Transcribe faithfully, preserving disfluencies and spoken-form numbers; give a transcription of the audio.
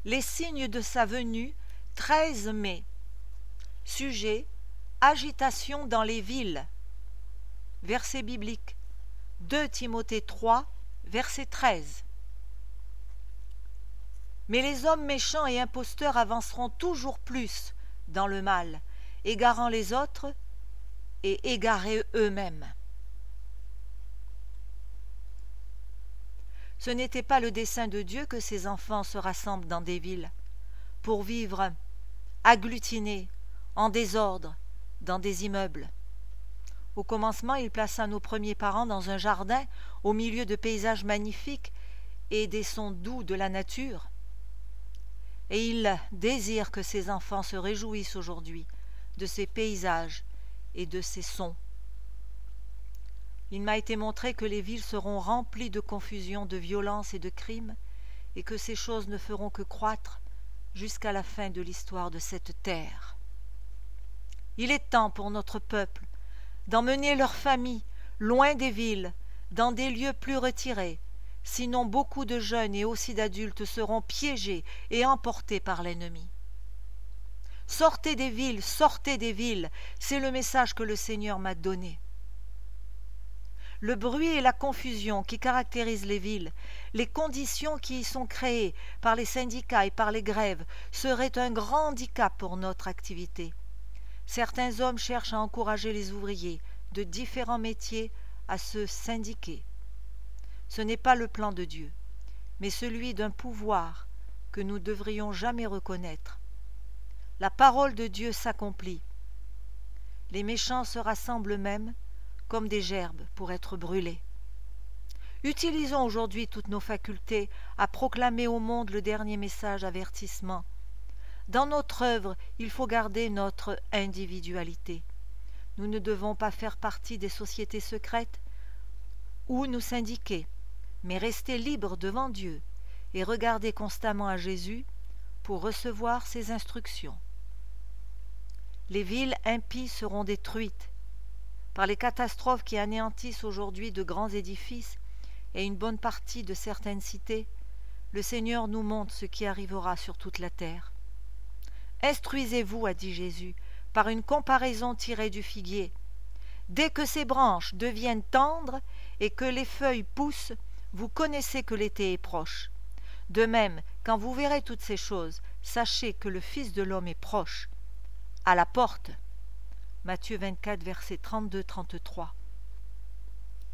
Les signes de sa venue, treize mai. Sujet, agitation dans les villes. Verset biblique, deux Timothée trois, verset treize. Mais les hommes méchants et imposteurs avanceront toujours plus dans le mal, égarant les autres et égarés eux-mêmes. Ce n'était pas le dessein de Dieu que ses enfants se rassemblent dans des villes, pour vivre agglutinés, en désordre, dans des immeubles. Au commencement, il plaça nos premiers parents dans un jardin, au milieu de paysages magnifiques et des sons doux de la nature. Et il désire que ses enfants se réjouissent aujourd'hui de ces paysages et de ces sons. Il m'a été montré que les villes seront remplies de confusion, de violence et de crimes, et que ces choses ne feront que croître jusqu'à la fin de l'histoire de cette terre. Il est temps pour notre peuple d'emmener leurs familles loin des villes, dans des lieux plus retirés, sinon beaucoup de jeunes et aussi d'adultes seront piégés et emportés par l'ennemi. Sortez des villes, sortez des villes, c'est le message que le Seigneur m'a donné. Le bruit et la confusion qui caractérisent les villes, les conditions qui y sont créées par les syndicats et par les grèves seraient un grand handicap pour notre activité. Certains hommes cherchent à encourager les ouvriers de différents métiers à se syndiquer. Ce n'est pas le plan de Dieu, mais celui d'un pouvoir que nous devrions jamais reconnaître. La parole de Dieu s'accomplit. Les méchants se rassemblent même comme des gerbes pour être brûlés. Utilisons aujourd'hui toutes nos facultés à proclamer au monde le dernier message avertissement. Dans notre œuvre, il faut garder notre individualité. Nous ne devons pas faire partie des sociétés secrètes ou nous syndiquer, mais rester libres devant Dieu et regarder constamment à Jésus pour recevoir ses instructions. Les villes impies seront détruites par les catastrophes qui anéantissent aujourd'hui de grands édifices et une bonne partie de certaines cités. Le Seigneur nous montre ce qui arrivera sur toute la terre. Instruisez-vous, a dit Jésus, par une comparaison tirée du figuier. Dès que ses branches deviennent tendres et que les feuilles poussent, vous connaissez que l'été est proche. De même, quand vous verrez toutes ces choses, sachez que le Fils de l'homme est proche, à la porte. Matthieu vingt-quatre, versets trente-deux à trente-trois.